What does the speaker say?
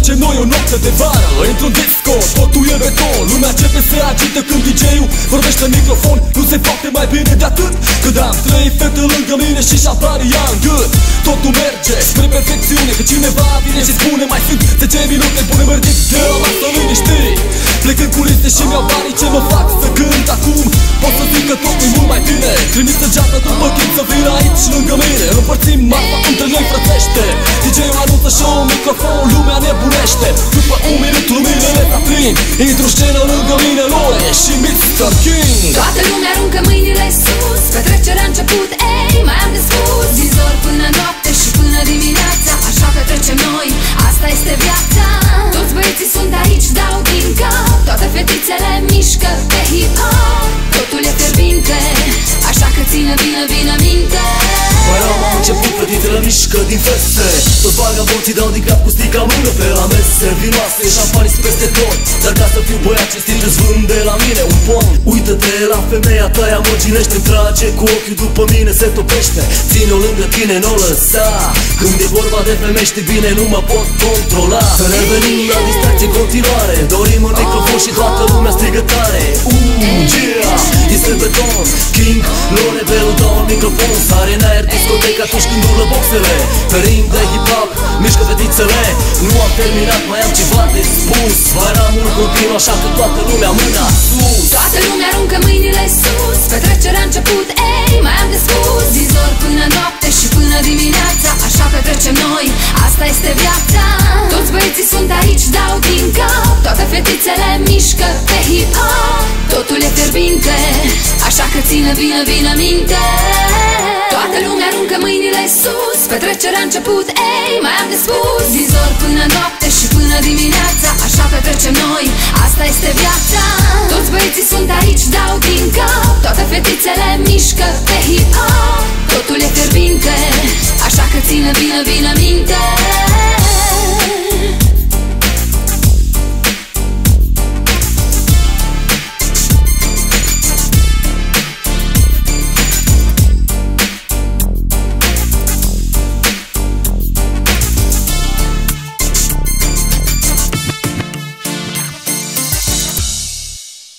petrecem noi o noapte de vară într-un disco, totul e beton. Lumea începe să agită când DJ-ul vorbește în microfon. Nu se poate mai bine de atât, când am trei fete lângă mine și șampania în gât. Totul merge spre perfecțiune, că cineva vine și spune mai sunt 10 minute, pune mărgit de la masă liniștit. Plecând cu liste și mi-au banii ce mă fac să cânt acum. Pot să zic că totul e mult mai bine. Trimis săgeată după chip să vină aici lângă mine. Împărțim marfa între noi frățește. DJ-ul anunță show, microfon, lumea nebunește. După un minut luminile s-aprind. Intru scenă lângă mine Lore și Mr. King. Toată lumea aruncă mâinile sus, petrecerea a început, ei, mai am de spus. Din zor până noapte și până dimineața, așa petrecem noi, asta este viața. Toți băieții sunt aici, dau din cap, toate fetițele mișcă pe hip-hop. Totul e fierbinte, așa că ține bine, bine minte. Băiam au început, fetițele mișcă din feste. Toți vagabonții dau din cap cu stica în mână pe la mese. Vinoase, șampanii peste tot, dar ca să fiu băiat cinstit îți vând de la mine un pom. Uită-te la femeia ta, ea mă ginește-mi trage cu ochiul după mine, se topește. Ține-o lângă tine, n-o lăsa. Când e vorba de femei știi bine, nu mă pot controla. Să revenim la distracție în continuare, dorim un microfon și toată lumea strigă tare. Yeah, este beton, King, Lore, Belu, dau un microfon. Sare în aer discoteca atunci când urlă boxele. Pe ring de hip-hop, mișcă fetițele. Nu am terminat, mai am ceva de spus. Bairamul continuă, așa că toată lumea mâna sus. Toată lumea aruncă mâinile sus, petrecerea a început, ei, mai am de spus. Din zor până noapte și până dimineața, așa petrecem noi, asta este viața. Toți băieții sunt aici, dau din cap, toate fetițele mișcă pe hip-hop. Totul e fierbinte, așa că ține bine, bine minte. Toată lumea aruncă mâinile sus, petrecerea a început, ei, mai am de spus. Din zor până noapte și până dimineața, așa petrecem noi, asta este viața. Toți băieții sunt aici, dau din cap, toate fetițele mișcă pe hip-hop. Totul e fierbinte, așa că ține bine, bine minte.